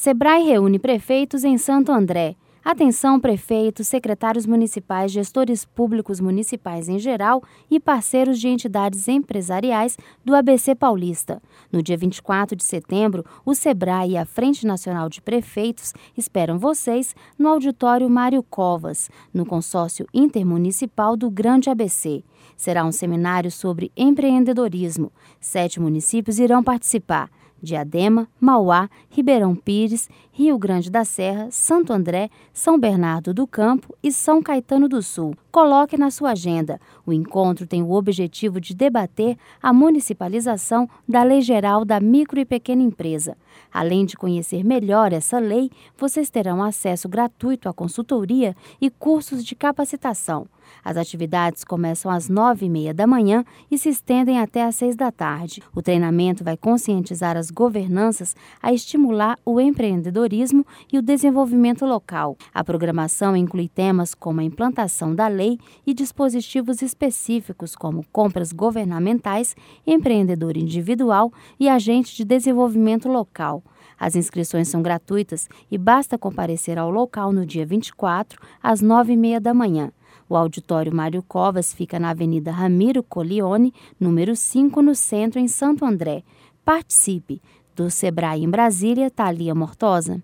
Sebrae reúne prefeitos em Santo André. Atenção, prefeitos, secretários municipais, gestores públicos municipais em geral e parceiros de entidades empresariais do ABC Paulista. No dia 24 de setembro, o Sebrae e a Frente Nacional de Prefeitos esperam vocês no auditório Mário Covas, no consórcio intermunicipal do Grande ABC. Será um seminário sobre empreendedorismo. 7 municípios irão participar: Diadema, Mauá, Ribeirão Pires, Rio Grande da Serra, Santo André, São Bernardo do Campo e São Caetano do Sul. Coloque na sua agenda. O encontro tem o objetivo de debater a municipalização da Lei Geral da Micro e Pequena Empresa. Além de conhecer melhor essa lei, vocês terão acesso gratuito à consultoria e cursos de capacitação. As atividades começam às 9h30 da manhã e se estendem até às 6 da tarde. O treinamento vai conscientizar as governanças a estimular o empreendedorismo e o desenvolvimento local. A programação inclui temas como a implantação da lei e dispositivos específicos como compras governamentais, empreendedor individual e agente de desenvolvimento local. As inscrições são gratuitas e basta comparecer ao local no dia 24, às 9h30 da manhã. O auditório Mário Covas fica na Avenida Ramiro Collione, número 5, no centro, em Santo André. Participe! Do Sebrae em Brasília, Thalia Mortosa.